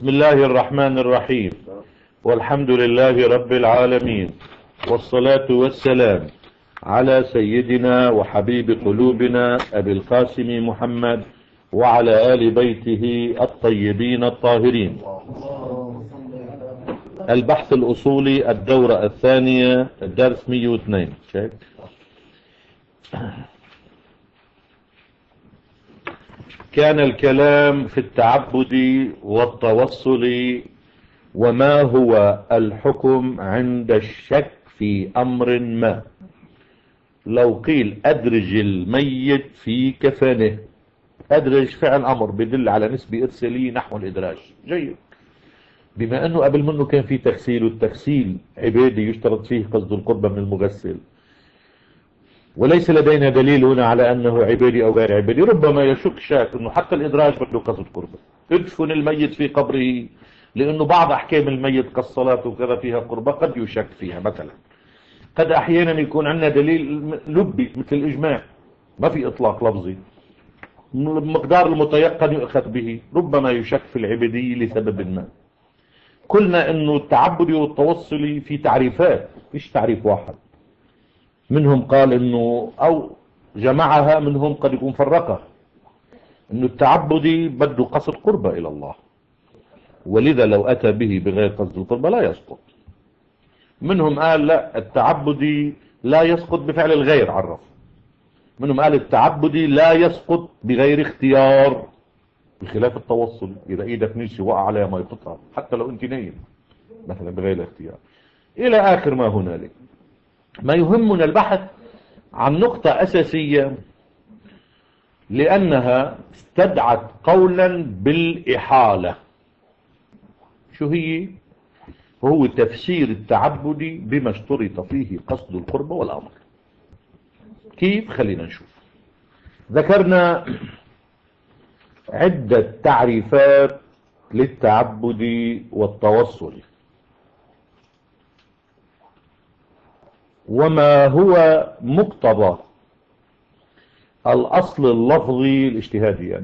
بسم الله الرحمن الرحيم، والحمد لله رب العالمين، والصلاة والسلام على سيدنا وحبيب قلوبنا أبي القاسم محمد وعلى آل بيته الطيبين الطاهرين. البحث الأصولي الدورة الثانية الدرس 102. شايف؟ كان الكلام في التعبد والتوصل وما هو الحكم عند الشك في أمر ما. لو قيل أدرج الميت في كفنه، أدرج فعل أمر بدل على نسبة إرسالية نحو الإدراج. جيد، بما أنه قبل منه كان في تغسيل، والتغسيل عبادي يشترط فيه قصد القربة من المغسل، وليس لدينا دليل هنا على أنه عبادي أو غير عبادي. ربما يشك شاك أنه حتى الإدراج بده قصد قربة. ادفن الميت في قبره، لأنه بعض أحكام الميت كالصلاة وكذا فيها قربة قد يشك فيها. مثلا قد أحيانا يكون عندنا دليل لبي مثل الإجماع، ما في إطلاق لفظي، المقدار المتيقن يؤخذ به، ربما يشك في العبادية لسبب ما. قلنا أنه التعبدي والتوصلي في تعريفات، مش تعريف واحد. منهم قال انه او جمعها، منهم قد يكون فرقها، انه التعبدي بده قصد قربة الى الله، ولذا لو اتى به بغير قصد القربة لا يسقط. منهم قال لا، التعبدي لا يسقط بفعل الغير، عرف. منهم قال التعبدي لا يسقط بغير اختيار، بخلاف التوصل. اذا ايدك نسي وقع عليها ما يقطع حتى لو انت نايم مثلا بغير اختيار، الى اخر ما هنالك. ما يهمنا البحث عن نقطة أساسية، لأنها استدعت قولا بالإحالة. شو هي؟ هو تفسير التعبدي بما اشترط فيه قصد القربة والأمر. كيف؟ خلينا نشوف. ذكرنا عدة تعريفات للتعبد والتوصل، وما هو مقتضى الأصل اللفظي الاجتهادي يعني،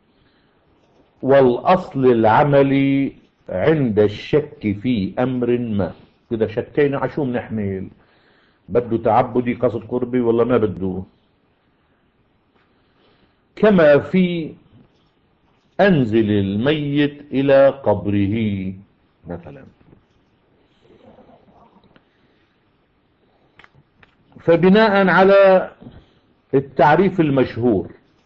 والأصل العملي عند الشك في أمر ما. إذا شكينا عشو بنحمل؟ بده تعبدي قصد قربي ولا ما بده؟ كما في أنزل الميت إلى قبره مثلا. فبناء على التعريف المشهور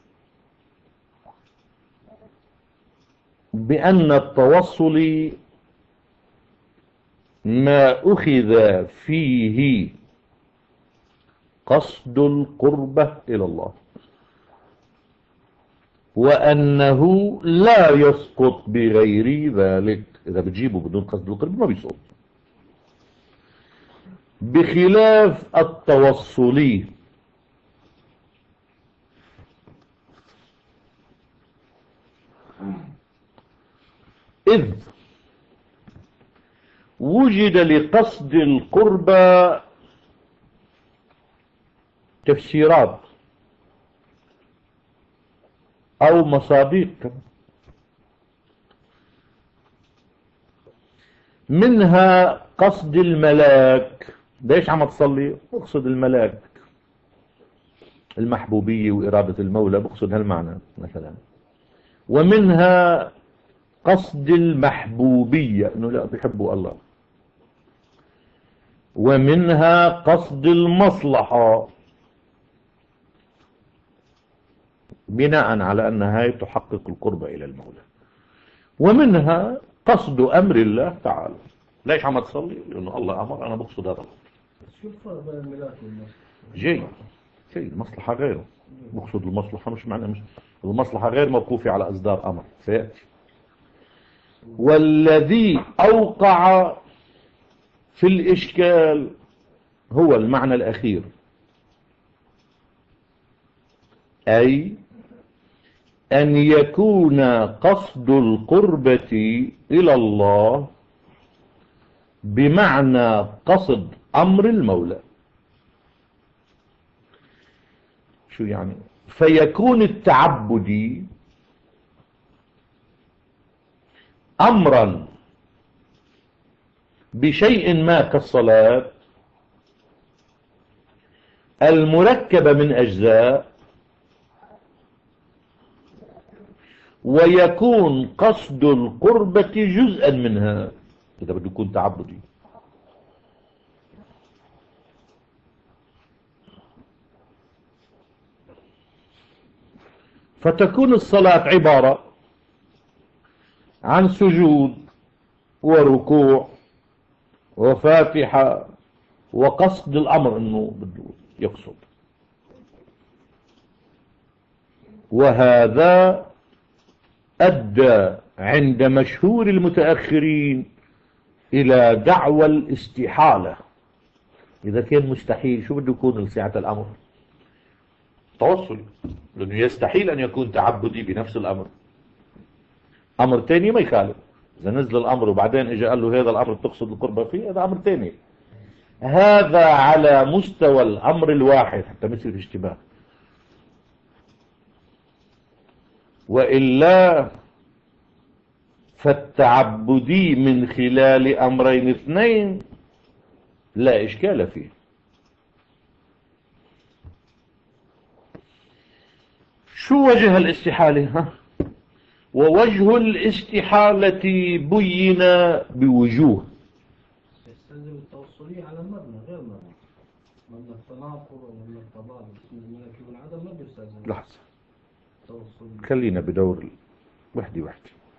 بأن التوصل ما أخذ فيه قصد القربة إلى الله، وأنه لا يسقط بغير ذلك. إذا بتجيبه بدون قصد القربة ما بيسقط، بخلاف التوصلي إذ وجد لقصد القربة تفسيرات أو مصادق، منها قصد الملاك. ليش عم تصلي؟ اقصد الملاك، المحبوبية وإرادة المولى، بقصد هالمعنى مثلا. ومنها قصد المحبوبية، انه لا بيحبوا الله. ومنها قصد المصلحة، بناء على ان هاي تحقق القربة الى المولى. ومنها قصد امر الله تعالى. ليش عم تصلي؟ لانه الله امر، انا بقصد هذا. شو الفرق بين الملاك والمصلحة؟ جاي المصلحة غيره، بقصد المصلحة، مش معنى مش المصلحة غير موقوفة على اصدار امر سيأتي. والذي اوقع في الاشكال هو المعنى الاخير، اي ان يكون قصد القربة الى الله بمعنى قصد امر المولى. شو يعني؟ فيكون التعبدي أمرا بشيء ما كالصلاة المركبة من أجزاء، ويكون قصد القربة جزءا منها، إذا بده يكون تعبدي. فتكون الصلاة عبارة عن سجود وركوع وفاتحة وقصد الأمر أنه بده يقصد. وهذا أدى عند مشهور المتأخرين إلى دعوى الاستحالة. إذا كان مستحيل شو بده يكون لسعة الأمر؟ توصل، لأنه يستحيل أن يكون تعبدي بنفس الأمر. أمر تاني ما يخالف، إذا نزل الأمر وبعدين إجا قال له هذا الأمر تقصد القربة فيه، هذا أمر تاني. هذا على مستوى الأمر الواحد حتى مثل الاشتباه. وإلا فالتعبدي من خلال أمرين اثنين لا إشكال فيه. شو وجه الاستحالة؟ ووجه الاستحالة بين بوجوه. يستلزم التوصلية على المبنى غير مبنى التناقض ومبنى التضاد، الملكي والعدم ما بيستلزم. لحظة، خلينا بدور وحدي.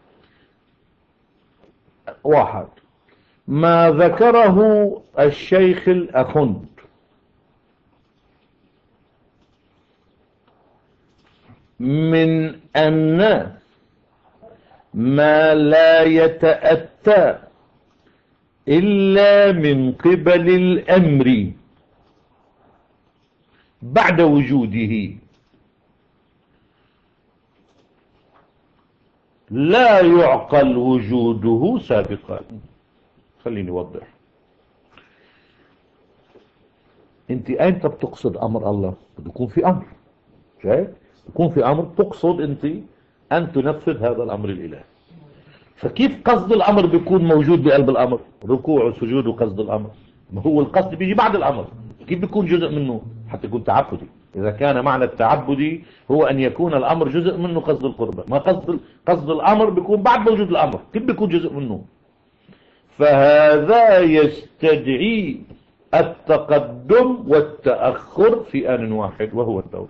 واحد، ما ذكره الشيخ الأخند من أن ما لا يتأتى إلا من قبل الأمر بعد وجوده لا يعقل وجوده سابقا. خليني أوضح. انت أنت بتقصد أمر الله، بده يكون في أمر، شايف؟ يكون في أمر تقصد انت أن تنفذ هذا الأمر الإلهي. فكيف قصد الأمر بيكون موجود بقلب الأمر؟ ركوع وسجود وقصد الأمر، ما هو القصد بيجي بعد الأمر، كيف بيكون جزء منه حتى يكون تعبدي؟ إذا كان معنى التعبدي هو أن يكون الأمر جزء منه قصد القربة، ما قصد الأمر بيكون بعد وجود الأمر، كيف بيكون جزء منه؟ فهذا يستدعي التقدم والتأخر في آن واحد وهو الدور.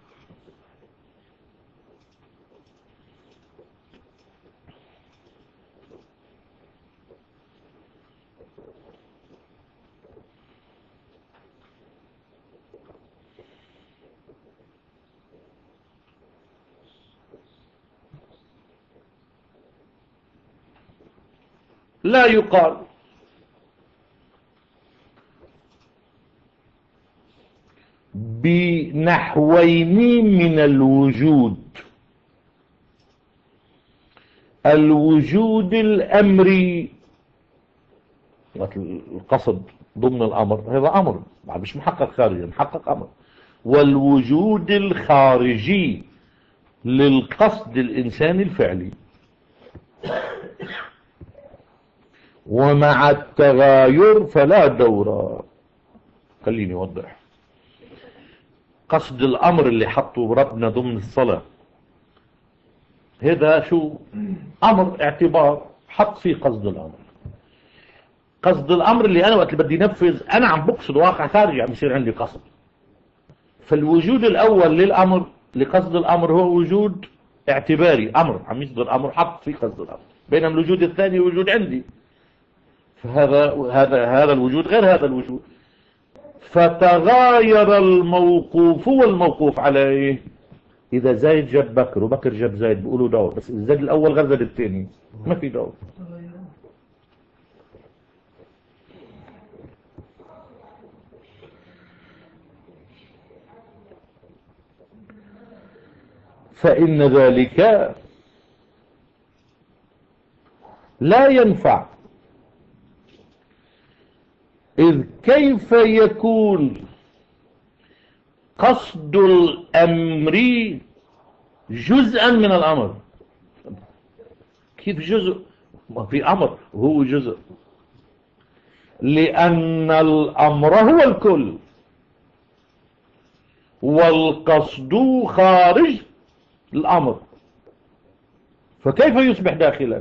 لا يقال بنحوين من الوجود: الوجود الأمري، القصد ضمن الأمر، هذا أمر مش محقق خارجي، محقق أمر. والوجود الخارجي للقصد الإنساني الفعلي. ومع التغاير فلا دور. خليني أوضح. قصد الأمر اللي حطه ربنا ضمن الصلاة، هذا شو؟ أمر اعتبار حط فيه قصد الأمر. قصد الأمر اللي أنا وقت اللي بدي نفذ أنا عم بقصد واقع خارجي، عم يصير عندي قصد. فالوجود الأول للأمر لقصد الأمر هو وجود اعتباري، أمر عم يصدر أمر حط فيه قصد الأمر، بينما الوجود الثاني وجود عندي. فهذا الوجود غير هذا الوجود. فتغاير الموقوف والموقوف عليه. إذا زايد جاب بكر وبكر جاب زايد بيقولوا دور، بس إذا زاد الأول غير زاد الثاني ما في دور. فإن ذلك لا ينفع. إذ كيف يكون قصد الأمر جزءا من الأمر؟ كيف جزء ما في أمر وهو جزء، لأن الأمر هو الكل والقصد خارج الأمر، فكيف يصبح داخلا؟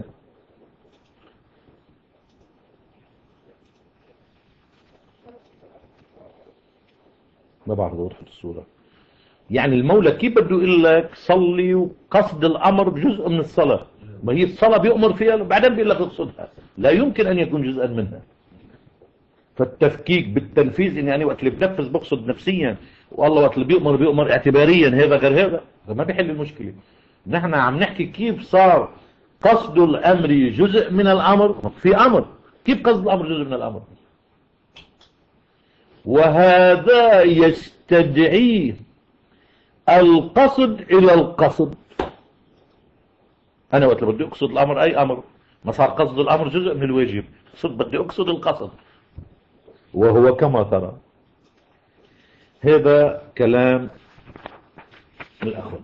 ما بعرف وضحت الصورة. يعني المولى كيف بده يقول لك صلي وقصد الأمر جزء من الصلاة؟ ما هي الصلاة بيأمر فيها بعدين بيقول لك اقصدها، لا يمكن أن يكون جزءا منها. فالتفكيك بالتنفيذ إني أنا وقت اللي بنفذ بقصد نفسيا، والله وقت اللي بيأمر اعتباريا، هذا غير هذا ما بيحل المشكلة. نحن عم نحكي كيف صار قصد الأمر جزء من الأمر. في أمر، كيف قصد الأمر جزء من الأمر؟ وهذا يستدعي القصد إلى القصد. أنا وقت بدي أقصد الأمر أي أمر، ما صار قصد الأمر جزء من الواجب، بدي أقصد القصد، وهو كما ترى. هذا كلام الأخوة.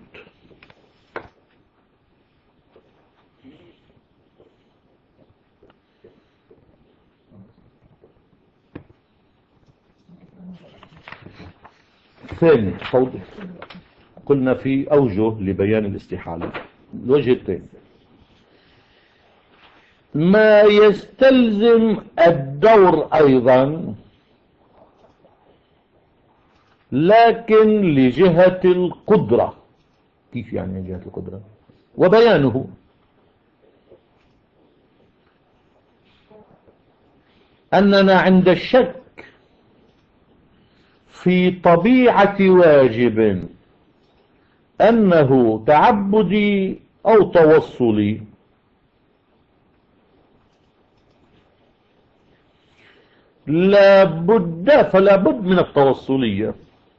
ثاني توضيح، قلنا في أوجه لبيان الاستحالة. الوجه الثاني ما يستلزم الدور أيضا، لكن لجهة القدرة. كيف يعني جهة القدرة؟ وبيانه أننا عند الشك في طبيعة واجب أنه تعبدي أو توصلي، فلا بد من التوصلية.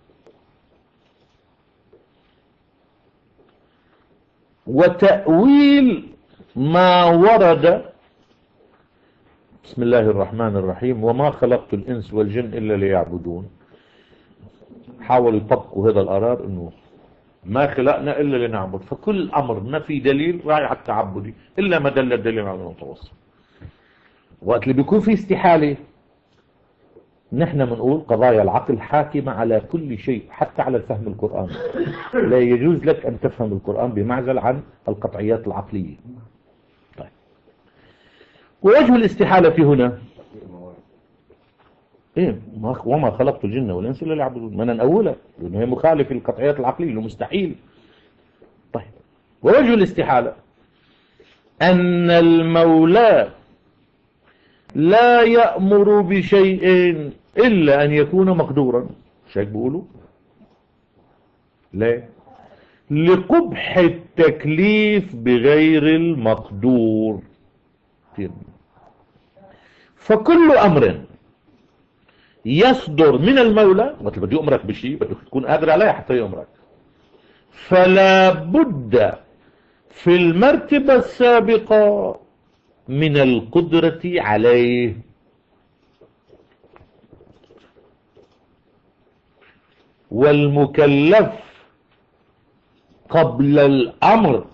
وتأويل ما ورد بسم الله الرحمن الرحيم وما خلقت الإنس والجن إلا ليعبدون. حاولوا يطبقوا هذا القرار انه ما خلقنا الا لنعبد، فكل امر ما في دليل رايح على التعبدي الا ما دل الدليل على المتوسط. وقت اللي بيكون في استحالة نحن بنقول قضايا العقل حاكمة على كل شيء حتى على الفهم القرآني. لا يجوز لك ان تفهم القرآن بمعزل عن القطعيات العقلية. طيب، ووجه الاستحالة هنا ايه؟ وما خلقت الجن والانس الا ليعبدون، ما نقولها لانه هي مخالفه للقطعيات العقليه انه مستحيل. طيب، ووجه الاستحاله ان المولى لا يأمر بشيء الا ان يكون مقدورا. مش هيك بيقولوا؟ لا، لقبح التكليف بغير المقدور. فكل امر يصدر من المولى، مثل بده يأمرك بشيء بدك تكون قادر عليه حتى يأمرك، فلا بد في المرتبة السابقة من القدرة عليه. والمكلف قبل الأمر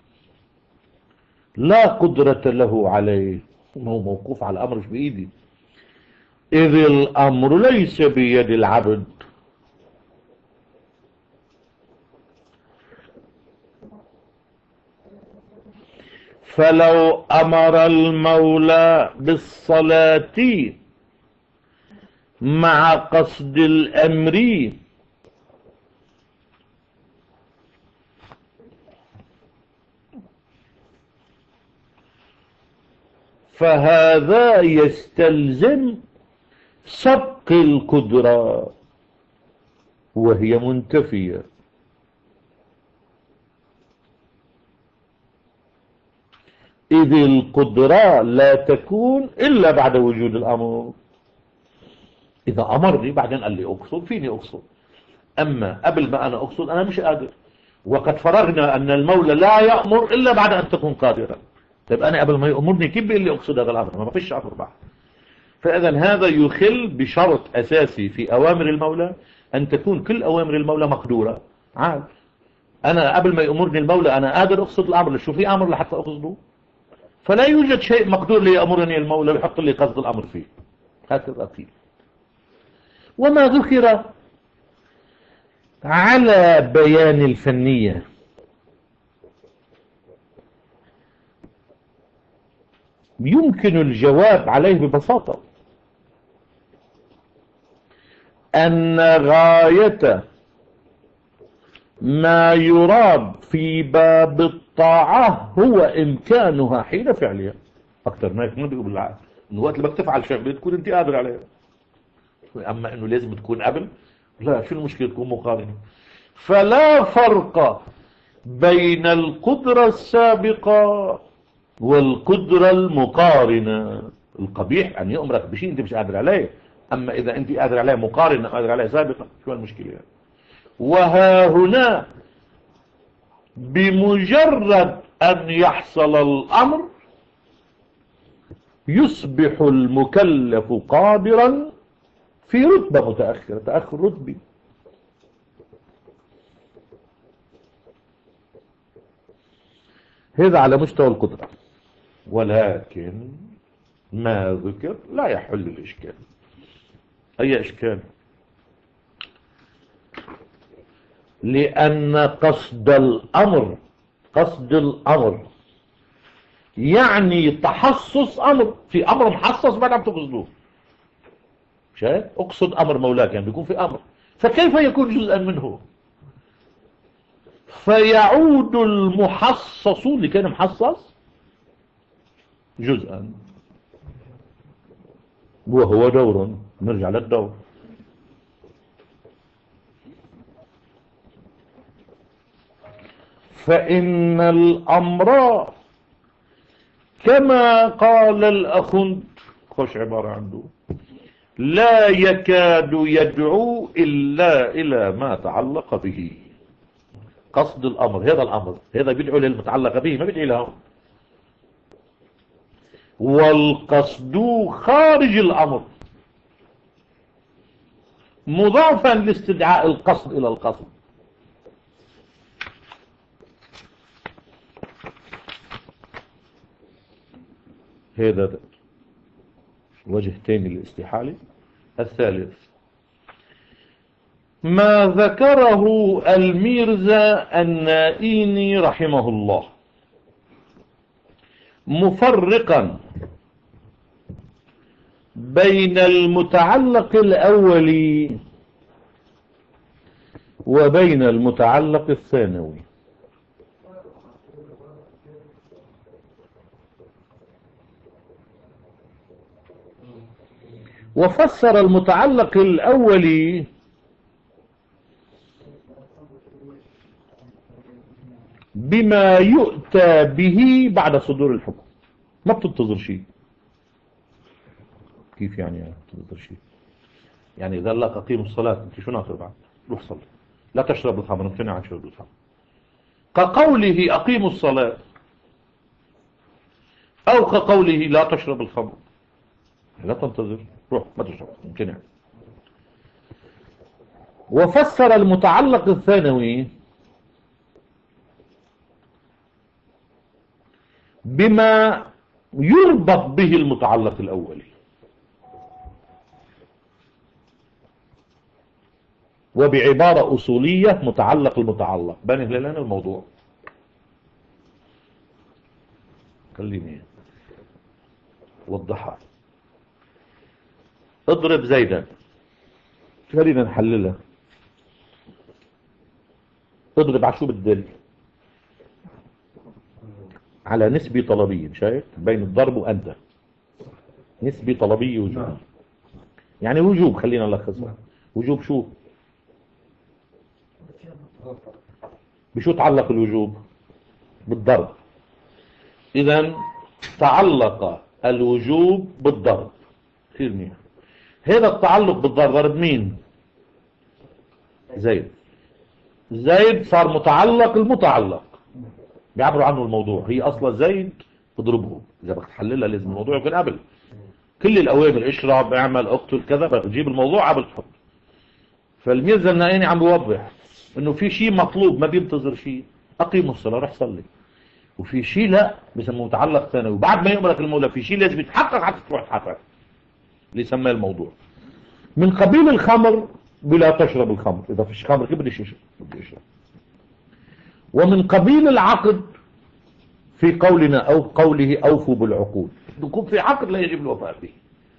لا قدرة له عليه، هو موقوف على الأمر مش بإيدي، إذ الأمر ليس بيد العبد. فلو أمر المولى بالصلاة مع قصد الأمر فهذا يستلزم سبق القدرة وهي منتفية. إذ القدرة لا تكون إلا بعد وجود الأمر. إذا أمرني بعدين قال لي أقصد، فيني أقصد، أما قبل ما أنا أقصد أنا مش قادر. وقد فرغنا أن المولى لا يأمر إلا بعد أن تكون قادرا. طيب أنا قبل ما يأمرني كيف بيقول لي أقصد هذا الأمر؟ ما فيش أمر بعد. فإذا هذا يخل بشرط أساسي في أوامر المولى، أن تكون كل أوامر المولى مقدورة. أنا قبل ما يأمرني المولى أنا قادر أقصد الأمر، شو في أمر لحتى أقصده؟ فلا يوجد شيء مقدور ليأمرني المولى ويحط لي قصد الأمر فيه. هكذا قيل. وما ذكر على بيان الفنية يمكن الجواب عليه ببساطة، أن غاية ما يراد في باب الطاعة هو إمكانها حين فعلها. أكثر ما يكون بيقول بالعقل إنه وقت لما تفعل شغلة تكون أنت قادر عليها، أما إنه لازم تكون قبل، لا، شو المشكلة تكون مقارنة. فلا فرق بين القدرة السابقة والقدرة المقارنة. القبيح أن يؤمرك بشيء أنت مش قادر عليه، أما إذا أنت قادر عليه مقارنة قادر عليه سابقا، شو المشكلة يعني؟ وها هنا بمجرد أن يحصل الأمر يصبح المكلف قادرا في رتبة متأخرة، تأخر رتبي. هذا على مستوى القدرة، ولكن ما ذكر لا يحل الإشكال. أي إشكال؟ لأن قصد الأمر يعني تحصص أمر، في أمر محصص ما عم تقصدوه. شايف؟ أقصد أمر مولاك، يعني بيكون في أمر، فكيف يكون جزءا منه؟ فيعود المحصص اللي كان محصص جزءا، وهو دور. نرجع للدور. فإن الأمر كما قال الأخند، خوش عبارة عنده، لا يكاد يدعو إلا إلى ما تعلق به. قصد الأمر، هذا الأمر هذا بيدعو للمتعلق به، ما بيدعي لهم. والقصد خارج الأمر مضافا لاستدعاء القصد إلى القصد. هذا وجه ثاني للاستحالة. الثالث ما ذكره الميرزا النائيني رحمه الله مفرقا بين المتعلق الأولي وبين المتعلق الثانوي. وفسر المتعلق الأولي بما يؤتى به بعد صدور الحكم. ما بتنتظر شيء. كيف يعني تنتظر شيء؟ يعني إذا لك أقيموا الصلاة، أنت شو ناطر بعد؟ روح صلي. لا تشرب الخمر، امتنع عن شرب الخمر. كقوله أقيموا الصلاة، أو كقوله لا تشرب الخمر. لا تنتظر، روح ما تشرب، امتنع. وفسر المتعلق الثانوي بما يربط به المتعلق الأولي، وبعبارة أصولية متعلق المتعلق. بانه لنا الموضوع. خليني وضحها. اضرب زيدا، خلينا نحللها. اضرب على شو بالدل؟ على نسبة طلبية. شايف بين الضرب وأنت نسبة طلبية وجوب. يعني وجوب، خلينا نلخصها. وجوب شو؟ بشو تعلق الوجوب؟ بالضرب. إذن تعلق الوجوب بالضرب. كثير منيح. هذا التعلق بالضرب ضرب مين؟ زيد. زيد صار متعلق المتعلق، بيعبروا عنه الموضوع. هي أصلا زيد تضربه. إذا بدك تحللها لازم الموضوع يكون قبل. كل الأوامر، اشرب، اعمل، اقتل، كذا، بتجيب الموضوع قبل تحط. فالميرزا النائيني عم بيوضح انه في شيء مطلوب ما بينتظر شيء. اقيموا الصلاة، روح صلي. وفي شيء لا بيسموه متعلق ثانوي، وبعد ما يأمرك المولى في شيء لازم يتحقق حتى تروح تحقق اللي يسمى الموضوع. من قبيل الخمر بلا تشرب الخمر، إذا فيش خمر كيف بديش يشرب. ومن قبيل العقد في قولنا أو قوله أوفوا بالعقود، يكون في عقد لا يجب الوفاء به.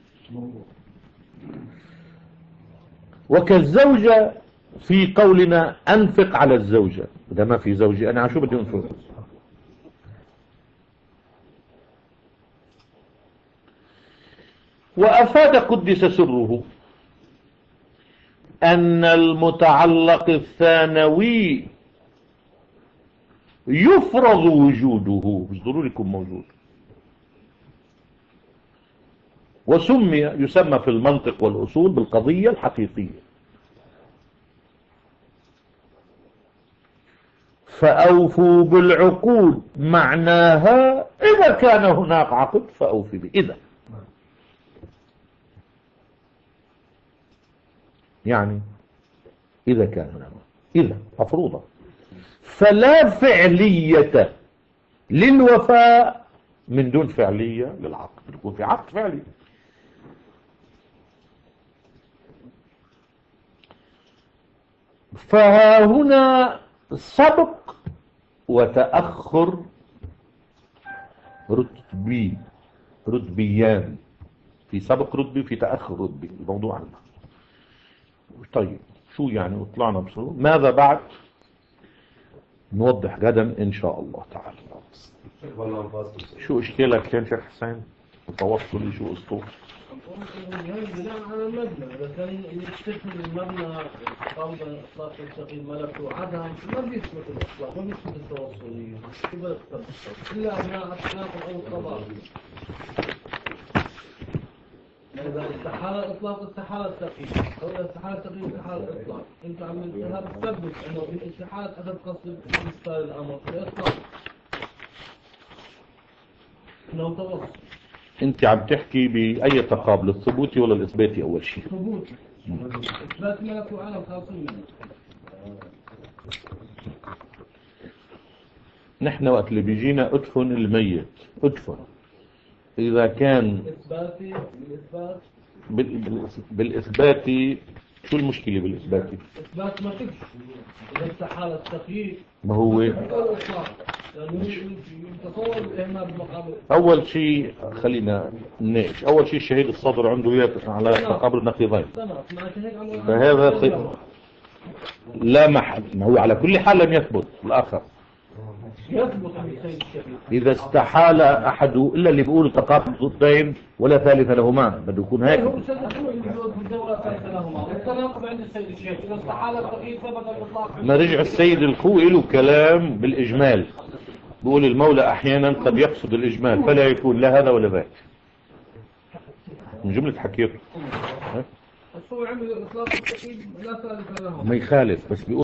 وكالزوجة في قولنا أنفق على الزوجة، إذا ما في زوجة أنا شو بدي أنفق. وأفاد قدس سره أن المتعلق الثانوي يفرض وجوده، مش ضروري يكون موجود. يسمى في المنطق والأصول بالقضية الحقيقية. فأوفوا بالعقود معناها إذا كان هناك عقد فأوفي به. إذا يعني إذا كان هناك، إذا مفروضة، فلا فعلية للوفاء من دون فعلية للعقد، يكون في عقد فعلي. فهنا سبق وتأخر رتبيان، في سبق رتبي في تأخر رتبي، الموضوع عندنا. طيب شو يعني وطلعنا بصورة ماذا بعد؟ نوضح غدا إن شاء الله تعالى. شو إشكالك كان شيخ حسين؟ التوصلي شو أسطور؟ بناء على المبنى، إذا كان يستثمر المبنى قبل إطلاق التقييم ملكه عدم ما بيثبت الإطلاق، ما بيثبت التوصلية، إلا أثناء التناقض أو الطلاق. إذا استحال الإطلاق استحال التقييم، أو إذا استحال التقييم استحال الإطلاق، أنت عملتها بتثبت أنه في استحالة أخذ قصد إمثال الأمر في الإطلاق أنه توصل. انت عم تحكي بأي تقابل، الثبوتي ولا الإثباتي أول شيء؟ ثبوتي. إثبات ملك وعالم خاصين. نحن وقت اللي بيجينا ادفن الميت، ادفن إذا كان إثباتي بالإثباتي شو المشكلة بالإثباتي؟ إثبات ما فيش، إذا استحال التقييد ما هو تصور الإهمال بمقابل. أول شيء خلينا نناقش، أول شيء الشهيد الصدر عنده على تقابل النقيضين، فهذا لا محل، ما هو على كل حال لم يثبت الآخر. إذا استحال أحد إلا اللي بيقولوا تقابل ضدين ولا ثالث لهما، بده يكون هيك. ما رجع السيد الخوئي له كلام بالإجمال، بيقول المولى أحيانا قد يقصد الإجمال فلا يكون لا هذا ولا ذاك، من جملة حكيته. بس هو عمل إطلاق التقييد لا ثالث لهما، ما يخالف، بس بيقول